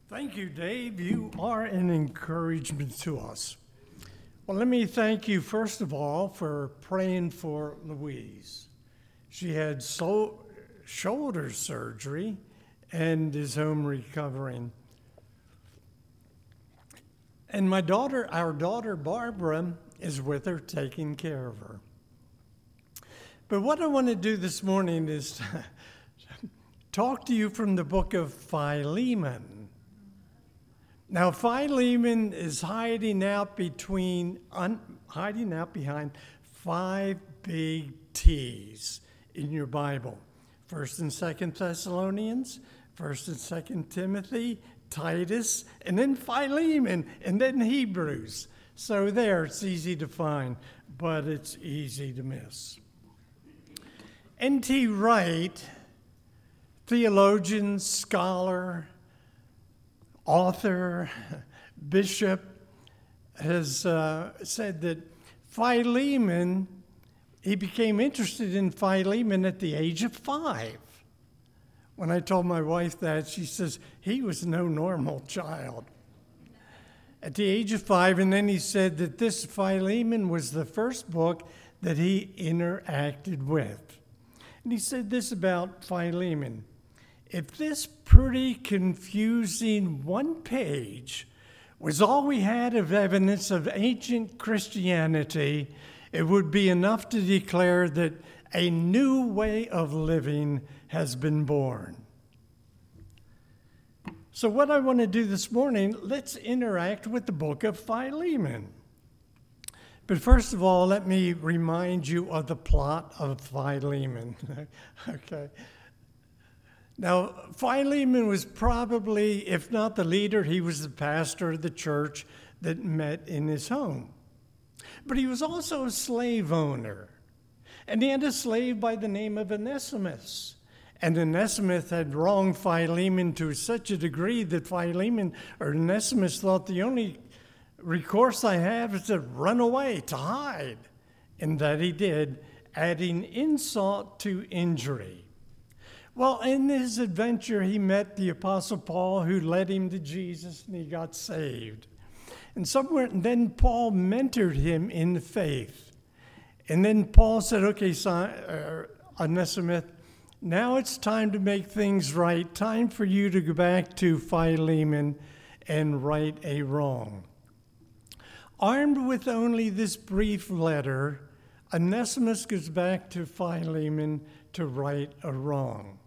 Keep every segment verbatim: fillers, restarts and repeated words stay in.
Thank you, Dave. You are an encouragement to us. Well, let me thank you, first of all, for praying for Louise. She had so- shoulder surgery and is home recovering. And my daughter, our daughter Barbara, is with her, taking care of her. But what I want to do this morning is talk to you from the book of Philemon. Now, Philemon is hiding out between, un, hiding out behind five big T's in your Bible. First and Second Thessalonians, First and Second Timothy, Titus, and then Philemon, and then Hebrews. So there, it's easy to find, but it's easy to miss. N T Wright, theologian, scholar, author, bishop, has uh, said that Philemon, he became interested in Philemon at the age of five. When I told my wife that, she says, he was no normal child. At the age of five, and then he said that this Philemon was the first book that he interacted with. And he said this about Philemon: if this pretty confusing one page was all we had of evidence of ancient Christianity, it would be enough to declare that a new way of living has been born. So what I want to do this morning, let's interact with the book of Philemon. But first of all, let me remind you of the plot of Philemon. Okay. Now, Philemon was probably, if not the leader, he was the pastor of the church that met in his home. But he was also a slave owner. And he had a slave by the name of Onesimus. And Onesimus had wronged Philemon to such a degree that Philemon or Onesimus thought the only recourse I have is to run away, to hide. And that he did, adding insult to injury. Well, in his adventure, he met the Apostle Paul, who led him to Jesus, and he got saved. And somewhere, and then Paul mentored him in the faith. And then Paul said, okay, son, uh, Onesimus, now it's time to make things right. Time for you to go back to Philemon and right a wrong. Armed with only this brief letter, Onesimus goes back to Philemon to right a wrong.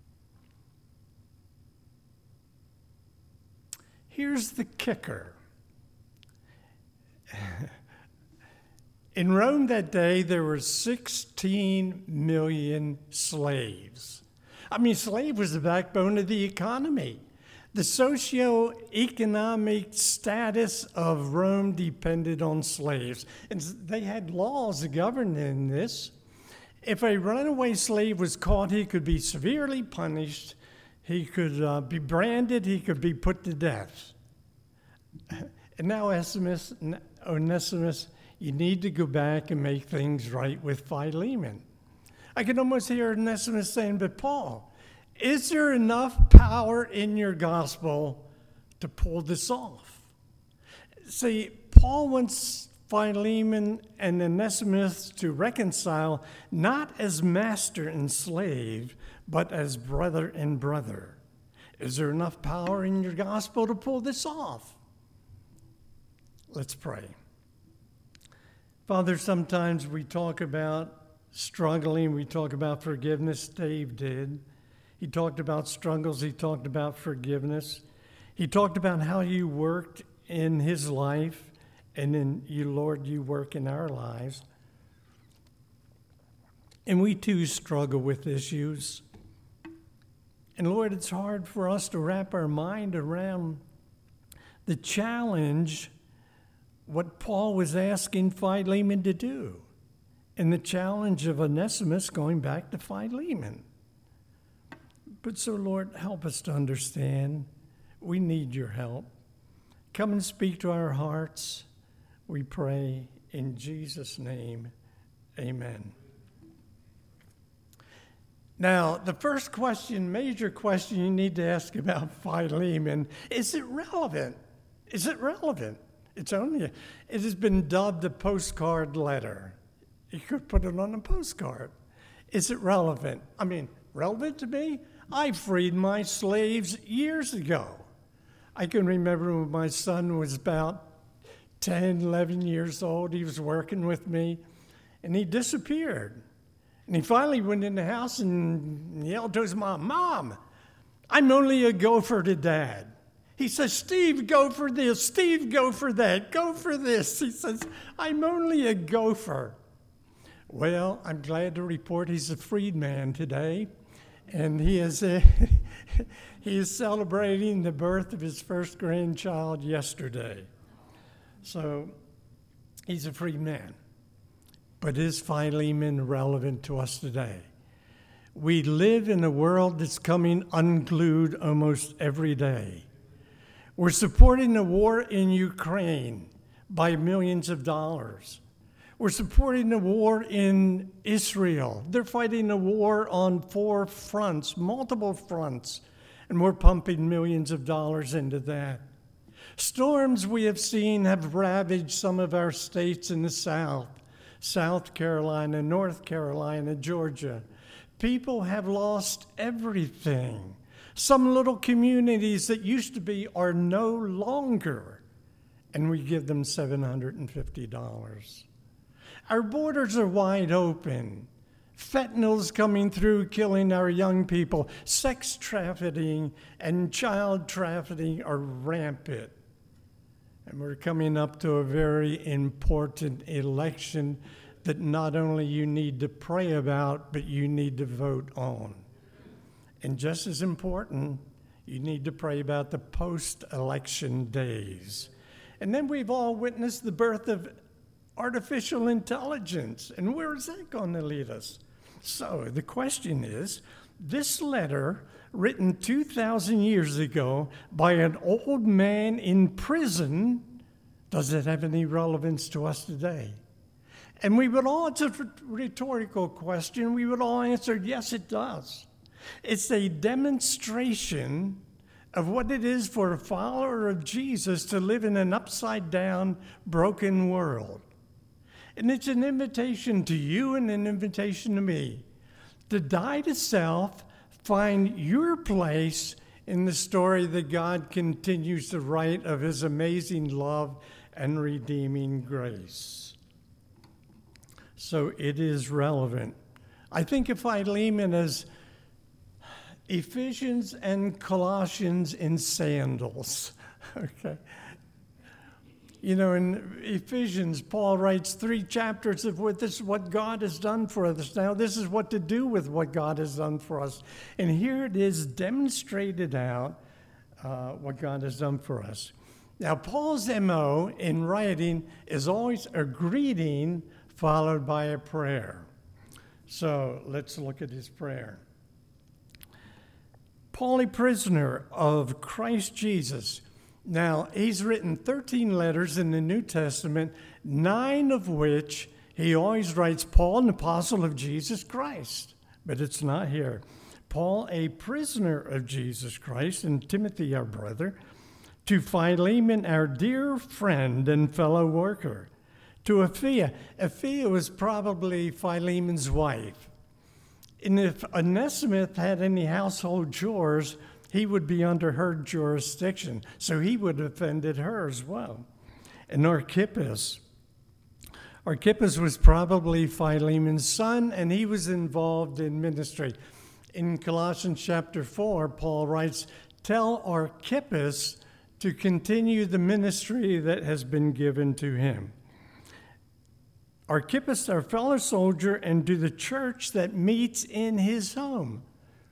Here's the kicker. In Rome that day, there were sixteen million slaves. I mean, slave was the backbone of the economy. The socio-economic status of Rome depended on slaves. And they had laws governing this. If a runaway slave was caught, he could be severely punished. He could uh, be branded. He could be put to death. And now, Onesimus, Onesimus, you need to go back and make things right with Philemon. I can almost hear Onesimus saying, but Paul, is there enough power in your gospel to pull this off? See, Paul wants Philemon and Onesimus to reconcile not as master and slave, but as brother and brother. Is there enough power in your gospel to pull this off? Let's pray. Father, sometimes we talk about struggling, we talk about forgiveness. Dave did. He talked about struggles, he talked about forgiveness. He talked about how you worked in his life, and then you, Lord, you work in our lives. And we too struggle with issues. And Lord, it's hard for us to wrap our mind around the challenge, what Paul was asking Philemon to do, and the challenge of Onesimus going back to Philemon. But so, Lord, help us to understand. We need your help. Come and speak to our hearts. We pray in Jesus' name. Amen. Now, the first question, major question you need to ask about Philemon, is it relevant? Is it relevant? It's only, a, it has been dubbed a postcard letter. You could put it on a postcard. Is it relevant? I mean, relevant to me? I freed my slaves years ago. I can remember when my son was about ten, eleven years old. He was working with me, and he disappeared. And he finally went in the house and yelled to his mom, "Mom, I'm only a gopher to Dad." He says, "Steve, go for this. Steve, go for that. Go for this." He says, "I'm only a gopher." Well, I'm glad to report he's a freed man today, and he is a, he is celebrating the birth of his first grandchild yesterday. So he's a freed man. But is Philemon relevant to us today? We live in a world that's coming unglued almost every day. We're supporting the war in Ukraine by millions of dollars. We're supporting the war in Israel. They're fighting a war on four fronts, multiple fronts, and we're pumping millions of dollars into that. Storms we have seen have ravaged some of our states in the South, South Carolina, North Carolina, Georgia. People have lost everything. Some little communities that used to be are no longer, and we give them seven hundred fifty dollars. Our borders are wide open. Fentanyl's coming through, killing our young people. Sex trafficking and child trafficking are rampant. And we're coming up to a very important election that not only you need to pray about, but you need to vote on. And just as important, you need to pray about the post-election days. And then we've all witnessed the birth of artificial intelligence. And where is that going to lead us? So the question is, this letter written two thousand years ago by an old man in prison, does it have any relevance to us today? And we would all, it's a rhetorical question, we would all answer, yes, it does. It's a demonstration of what it is for a follower of Jesus to live in an upside-down, broken world. And it's an invitation to you and an invitation to me to die to self, find your place in the story that God continues to write of his amazing love and redeeming grace. So it is relevant. I think of Philemon as Ephesians and Colossians in sandals. Okay. You know, in Ephesians, Paul writes three chapters of what this is what God has done for us. Now, this is what to do with what God has done for us. And here it is demonstrated out uh, what God has done for us. Now, Paul's M O in writing is always a greeting followed by a prayer. So let's look at his prayer. Paul, a prisoner of Christ Jesus. Now, he's written thirteen letters in the New Testament, nine of which he always writes, Paul, an apostle of Jesus Christ. But it's not here. Paul, a prisoner of Jesus Christ, and Timothy, our brother, to Philemon, our dear friend and fellow worker, to Apphia. Apphia was probably Philemon's wife. And if Onesimus had any household chores, he would be under her jurisdiction, so he would have offended her as well. And Archippus. Archippus was probably Philemon's son, and he was involved in ministry. In Colossians chapter four, Paul writes, tell Archippus to continue the ministry that has been given to him. Archippus, our fellow soldier, and to the church that meets in his home.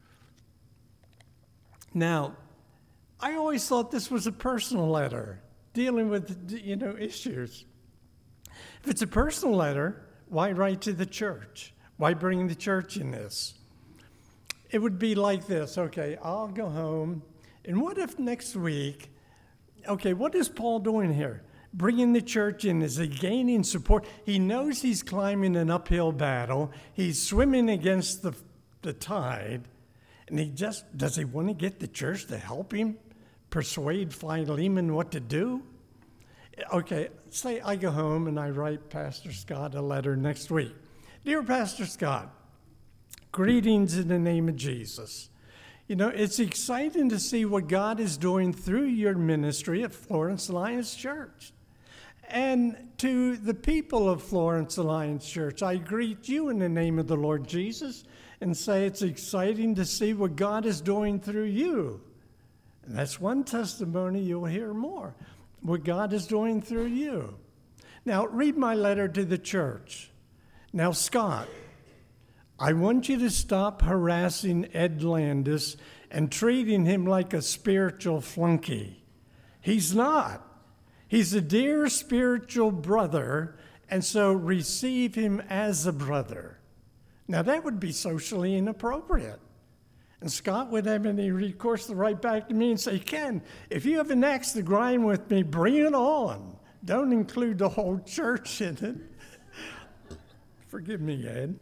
Now, I always thought this was a personal letter, dealing with, you know, issues. If it's a personal letter, why write to the church? Why bring the church in this? It would be like this, okay, I'll go home, and what if next week, okay, what is Paul doing here? Bringing the church in, is he gaining support? He knows he's climbing an uphill battle. He's swimming against the the tide, and he just, does he want to get the church to help him persuade Philemon what to do? Okay, say I go home and I write Pastor Scott a letter next week. Dear Pastor Scott, greetings in the name of Jesus. You know, it's exciting to see what God is doing through your ministry at Florence Alliance Church. And to the people of Florence Alliance Church, I greet you in the name of the Lord Jesus and say it's exciting to see what God is doing through you. And that's one testimony you'll hear more, what God is doing through you. Now, read my letter to the church. Now, Scott, I want you to stop harassing Ed Landis and treating him like a spiritual flunky. He's not. He's a dear spiritual brother, and so receive him as a brother. Now, that would be socially inappropriate. And Scott would have any recourse to write back to me and say, Ken, if you have an axe to grind with me, bring it on. Don't include the whole church in it. Forgive me, Ed.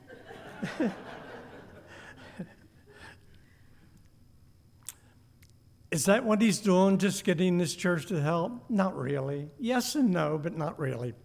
Is that what he's doing, just getting this church to help? Not really. Yes and no, but not really.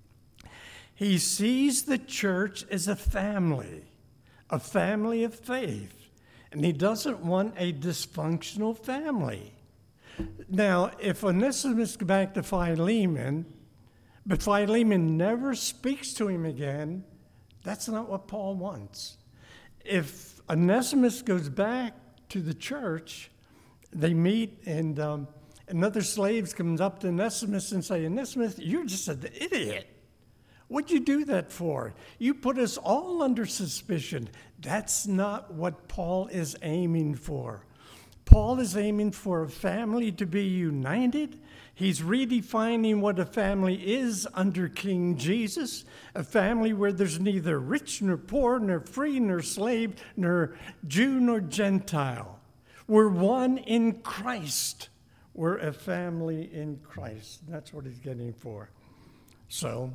He sees the church as a family, a family of faith, and he doesn't want a dysfunctional family. Now, if Onesimus goes back to Philemon, but Philemon never speaks to him again, that's not what Paul wants. If Onesimus goes back to the church, they meet, and um, another slave comes up to Onesimus and say, Onesimus, you're just an idiot. What'd you do that for? You put us all under suspicion. That's not what Paul is aiming for. Paul is aiming for a family to be united. He's redefining what a family is under King Jesus, a family where there's neither rich nor poor, nor free nor slave, nor Jew nor Gentile. We're one in Christ. We're a family in Christ. That's what he's getting for. So,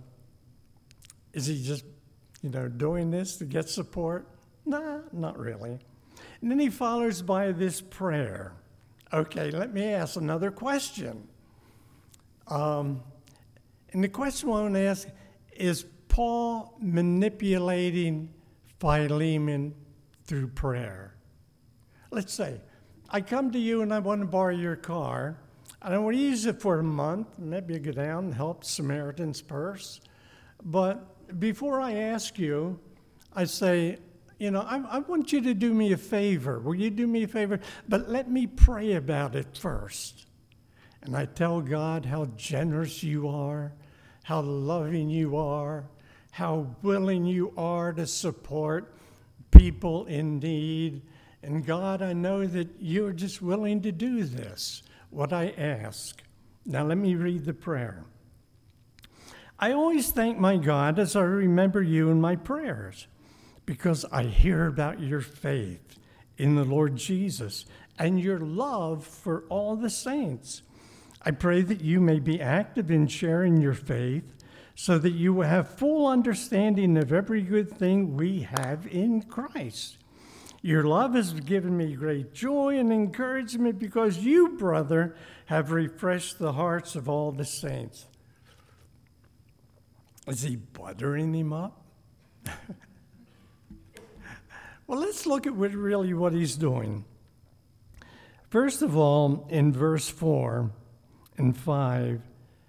is he just, you know, doing this to get support? Nah, not really. And then he follows by this prayer. Okay, let me ask another question. Um, and the question I want to ask, is Paul manipulating Philemon through prayer? Let's say, I come to you and I want to borrow your car, and I want to use it for a month, maybe go down and help Samaritan's Purse. But before I ask you, I say, you know, I, I want you to do me a favor. Will you do me a favor? But let me pray about it first. And I tell God how generous you are, how loving you are, how willing you are to support people in need. And God, I know that you're just willing to do this, what I ask. Now let me read the prayer. I always thank my God as I remember you in my prayers, because I hear about your faith in the Lord Jesus and your love for all the saints. I pray that you may be active in sharing your faith so that you will have full understanding of every good thing we have in Christ. Your love has given me great joy and encouragement because you, brother, have refreshed the hearts of all the saints. Is he buttering him up? Well, let's look at what, really what he's doing. First of all, in verse four and five,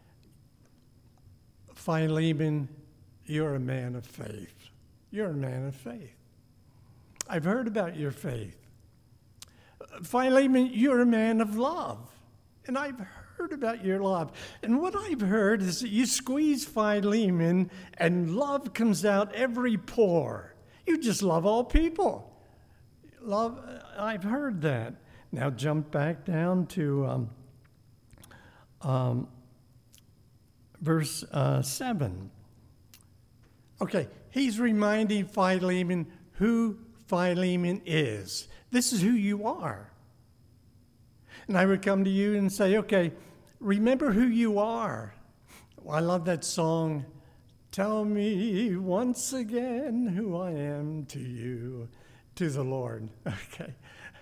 Philemon, you're a man of faith. You're a man of faith. I've heard about your faith. Philemon, you're a man of love. And I've heard about your love. And what I've heard is that you squeeze Philemon and love comes out every pore. You just love all people. Love, I've heard that. Now jump back down to um, um, verse uh, seven. Okay, he's reminding Philemon who Philemon is. This is who you are. And I would come to you and say, okay, remember who you are. Well, I love that song, tell me once again who I am to you. to the Lord. Okay.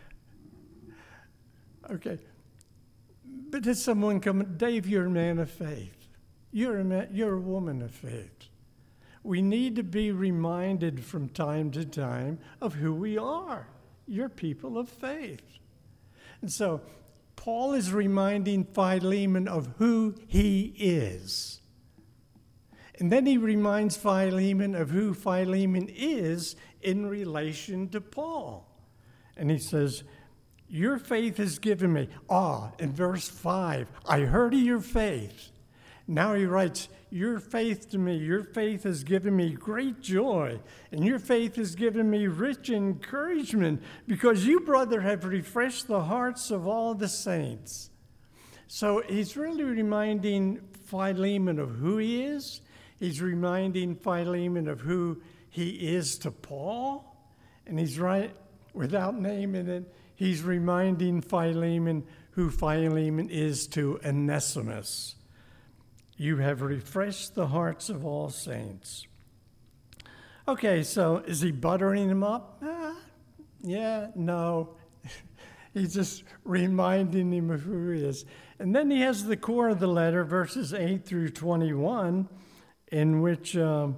Okay. But did someone come, Dave, you're a man of faith. You're a man, you're a woman of faith. We need to be reminded from time to time of who we are. You're people of faith. And so Paul is reminding Philemon of who he is. And then he reminds Philemon of who Philemon is in relation to Paul. And he says, your faith has given me. Ah, in verse five, I heard of your faith. Now he writes, your faith to me, your faith has given me great joy, and your faith has given me rich encouragement, because you, brother, have refreshed the hearts of all the saints. So he's really reminding Philemon of who he is. He's reminding Philemon of who he is to Paul. And he's right, without naming it, he's reminding Philemon who Philemon is to Onesimus. You have refreshed the hearts of all saints. Okay, so is he buttering him up? Ah, yeah, no. He's just reminding him of who he is. And then he has the core of the letter, verses eight through twenty-one, in which um,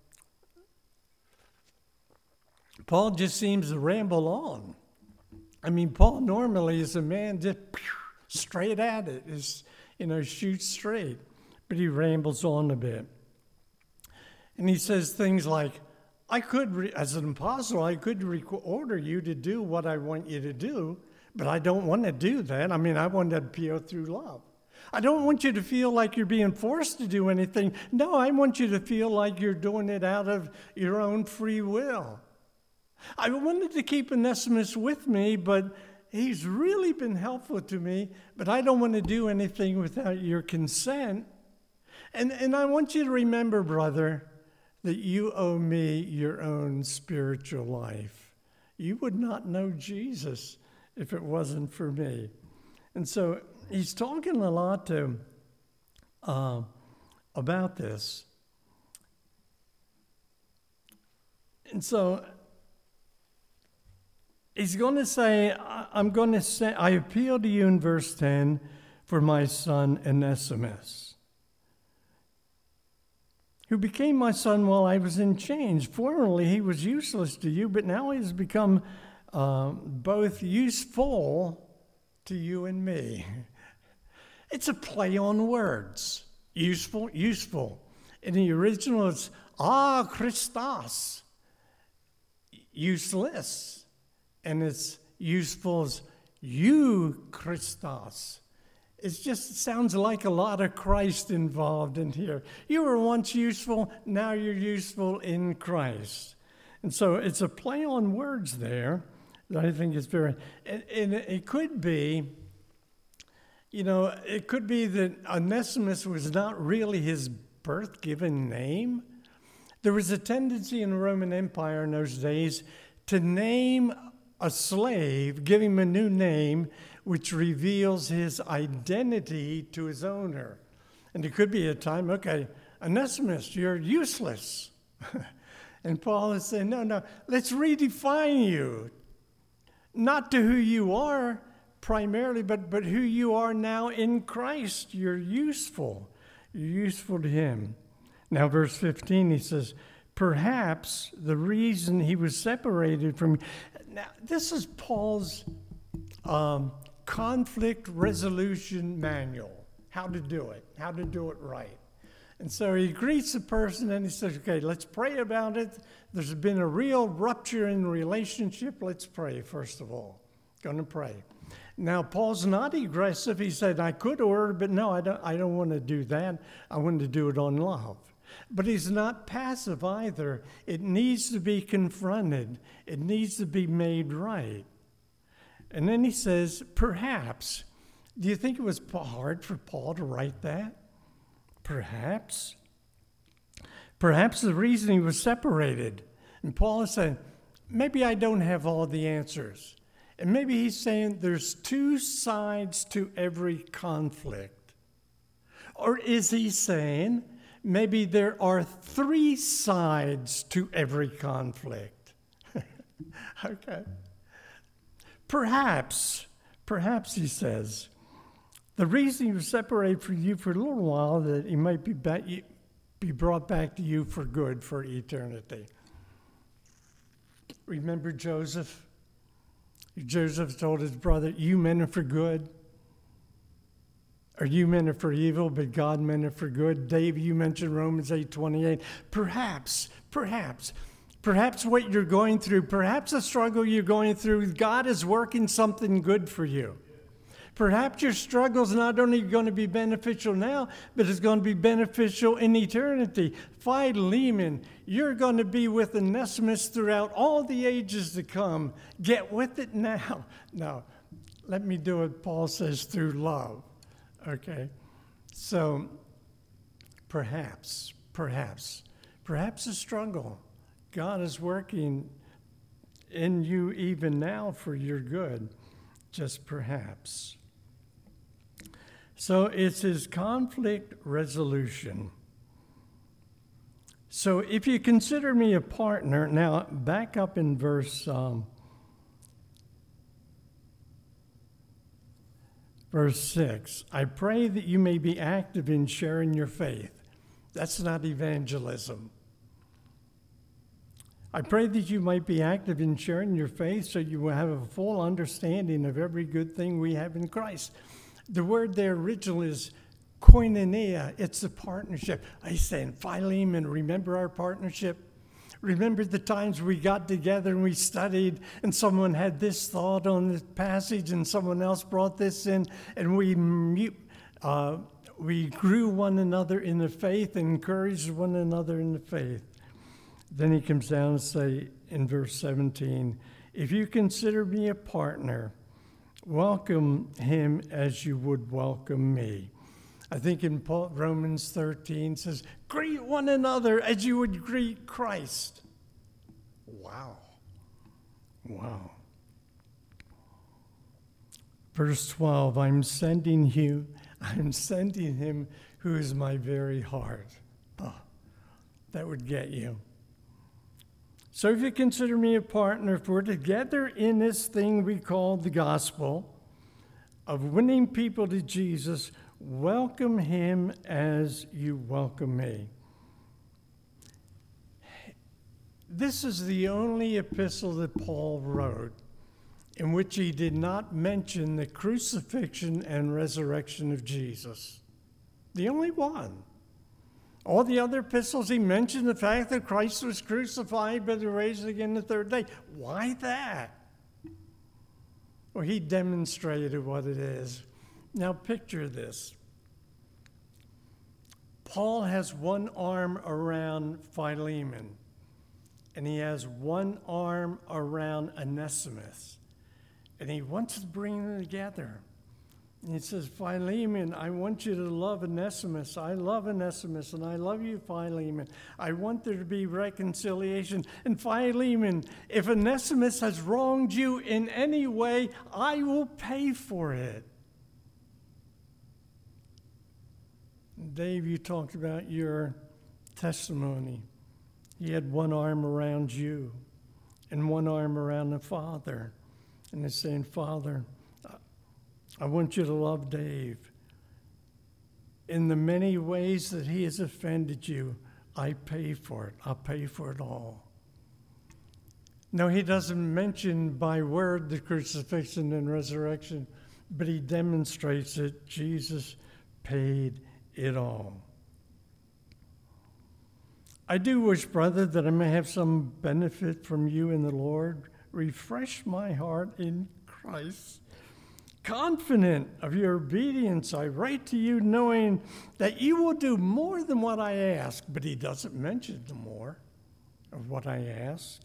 Paul just seems to ramble on. I mean, Paul normally is a man just straight at it, is, you know, shoots straight. But he rambles on a bit. And he says things like, I could, re- as an apostle, I could re- order you to do what I want you to do, but I don't want to do that. I mean, I want to appeal through love. I don't want you to feel like you're being forced to do anything. No, I want you to feel like you're doing it out of your own free will. I wanted to keep Onesimus with me, but he's really been helpful to me, but I don't want to do anything without your consent. And, and I want you to remember, brother, that you owe me your own spiritual life. You would not know Jesus if it wasn't for me. And so he's talking a lot to, uh, about this. And so he's going to say, I'm going to say, I appeal to you in verse ten for my son Onesimus, who became my son while I was in chains. Formerly he was useless to you, but now he has become uh, both useful to you and me. It's a play on words. Useful, useful. In the original, it's ah, Christos, useless. And it's useful as you, Christos. It just sounds like a lot of Christ involved in here. You were once useful, now you're useful in Christ. And so it's a play on words there that I think is very, and, and it could be, you know, it could be that Onesimus was not really his birth-given name. There was a tendency in the Roman Empire in those days to name a slave, give him a new name, which reveals his identity to his owner. And it could be a time, okay, Onesimus, you're useless. And Paul is saying, no, no, let's redefine you. Not to who you are primarily, but, but who you are now in Christ. You're useful. You're useful to him. Now, verse fifteen, he says, perhaps the reason he was separated from... Now, this is Paul's um, conflict resolution manual, how to do it, how to do it right. And so he greets the person and he says, okay, let's pray about it. There's been a real rupture in the relationship. Let's pray, first of all. Going to pray. Now, Paul's not aggressive. He said, I could order, but no, I don't, I don't want to do that. I want to do it on love. But he's not passive either. It needs to be confronted. It needs to be made right. And then he says, perhaps. Do you think it was hard for Paul to write that? Perhaps. Perhaps the reason he was separated. And Paul is saying, maybe I don't have all the answers. And maybe he's saying there's two sides to every conflict. Or is he saying maybe there are three sides to every conflict? Okay. Perhaps, perhaps he says, the reason he was separated from you for a little while, that he might be back, be brought back to you for good, for eternity. Remember Joseph? Joseph told his brother, you meant it for good, or you meant it for evil, but God meant it for good. Dave, you mentioned Romans eight twenty-eight. Perhaps, perhaps, perhaps what you're going through, perhaps the struggle you're going through, God is working something good for you. Perhaps your struggle is not only going to be beneficial now, but it's going to be beneficial in eternity. Philemon, you're going to be with Onesimus throughout all the ages to come. Get with it now. Now, let me do what Paul says, through love. Okay? So, perhaps, perhaps, perhaps a struggle. God is working in you even now for your good, just perhaps. So it's his conflict resolution. So if you consider me a partner, now back up in verse um, verse six. I pray that you may be active in sharing your faith. That's not evangelism. I pray that you might be active in sharing your faith so you will have a full understanding of every good thing we have in Christ. The word there originally is koinonia. It's a partnership. I say, Philemon, remember our partnership? Remember the times we got together and we studied and someone had this thought on this passage and someone else brought this in, and we uh, we grew one another in the faith and encouraged one another in the faith. Then he comes down and say in verse seventeen, if you consider me a partner, welcome him as you would welcome me. I think in Paul, Romans thirteen says, greet one another as you would greet Christ. Wow. Wow. Verse twelve, I'm sending you, I'm sending him who is my very heart. Oh, that would get you. So if you consider me a partner, if we're together in this thing we call the gospel of winning people to Jesus, welcome him as you welcome me. This is the only epistle that Paul wrote in which he did not mention the crucifixion and resurrection of Jesus. The only one. All the other epistles, he mentioned the fact that Christ was crucified but raised again the third day. Why that? Well, he demonstrated what it is. Now picture this. Paul has one arm around Philemon, and he has one arm around Onesimus, and he wants to bring them together. And he says, Philemon, I want you to love Onesimus. I love Onesimus, and I love you, Philemon. I want there to be reconciliation. And Philemon, if Onesimus has wronged you in any way, I will pay for it. Dave, you talked about your testimony. He had one arm around you and one arm around the Father. And he's saying, Father, I want you to love Dave. In the many ways that he has offended you, I pay for it. I'll pay for it all. No, he doesn't mention by word the crucifixion and resurrection, but he demonstrates that Jesus paid it all. I do wish, brother, that I may have some benefit from you in the Lord. Refresh my heart in Christ. Confident of your obedience, I write to you knowing that you will do more than what I ask. But he doesn't mention the more of what I ask.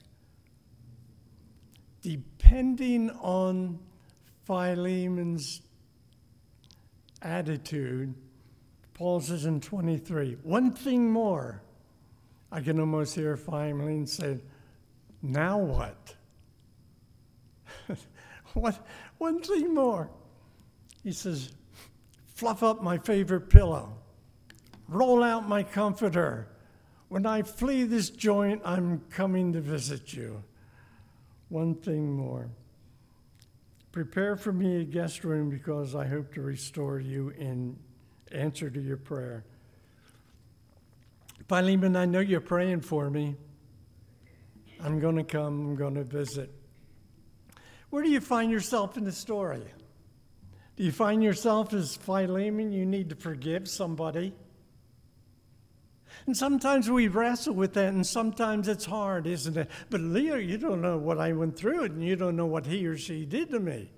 Depending on Philemon's attitude, Paul says in twenty-three, one thing more. I can almost hear Philemon say, now what? What? One thing more. He says, fluff up my favorite pillow. Roll out my comforter. When I flee this joint, I'm coming to visit you. One thing more. Prepare for me a guest room because I hope to restore you in answer to your prayer. Philemon, I know you're praying for me. I'm going to come. I'm going to visit. Where do you find yourself in the story? Do you find yourself as Philemon? You need to forgive somebody. And sometimes we wrestle with that, and sometimes it's hard, isn't it? But Leo, you don't know what I went through, and you don't know what he or she did to me.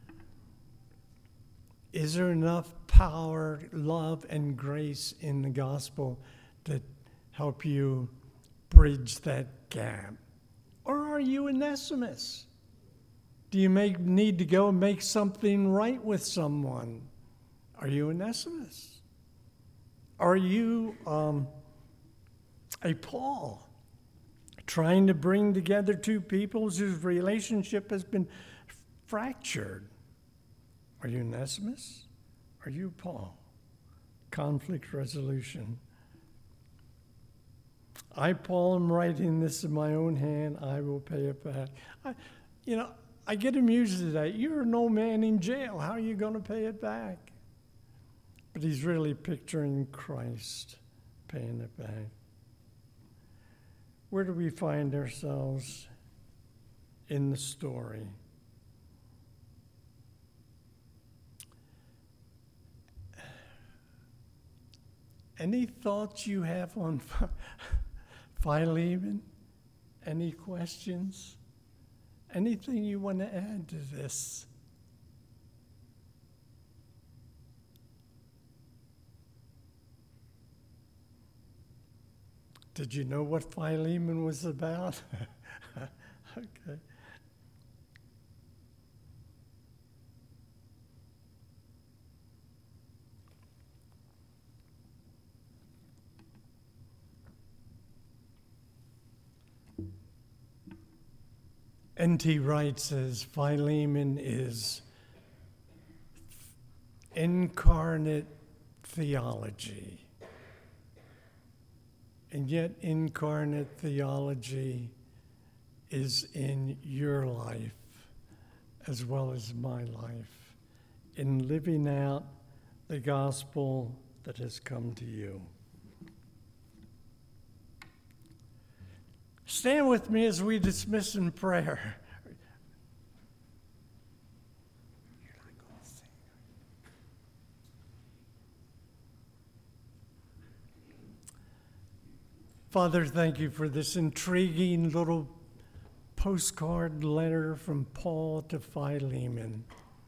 Is there enough power, love, and grace in the gospel to help you bridge that gap? Or are you Onesimus? Do you make, need to go and make something right with someone? Are you Onesimus? Are you um, a Paul, trying to bring together two peoples whose relationship has been fractured? Are you Onesimus? Are you Paul? Conflict resolution. I, Paul, am writing this in my own hand. I will pay it back. I, you know, I get amused today. You're an old man in jail. How are you going to pay it back? But he's really picturing Christ paying it back. Where do we find ourselves in the story? Any thoughts you have on Philemon? Any questions? Anything you want to add to this? Did you know what Philemon was about? Okay. N T Wright says Philemon is incarnate theology. And yet incarnate theology is in your life as well as my life, in living out the gospel that has come to you. Stand with me as we dismiss in prayer. Father, thank you for this intriguing little postcard letter from Paul to Philemon.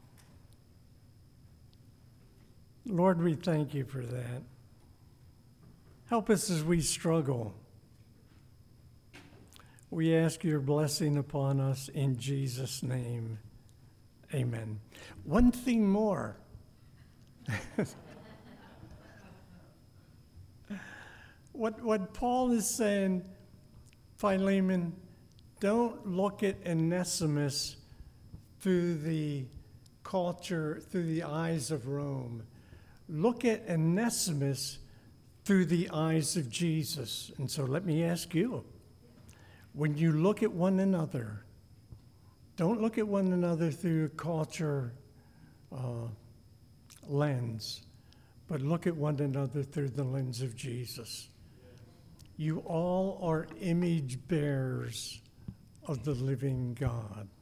Lord, we thank you for that. Help us as we struggle. We ask your blessing upon us in Jesus' name. Amen. One thing more. What, what Paul is saying, Philemon, don't look at Onesimus through the culture, through the eyes of Rome. Look at Onesimus through the eyes of Jesus. And so let me ask you, when you look at one another, don't look at one another through a culture uh, lens, but look at one another through the lens of Jesus. You all are image bearers of the living God.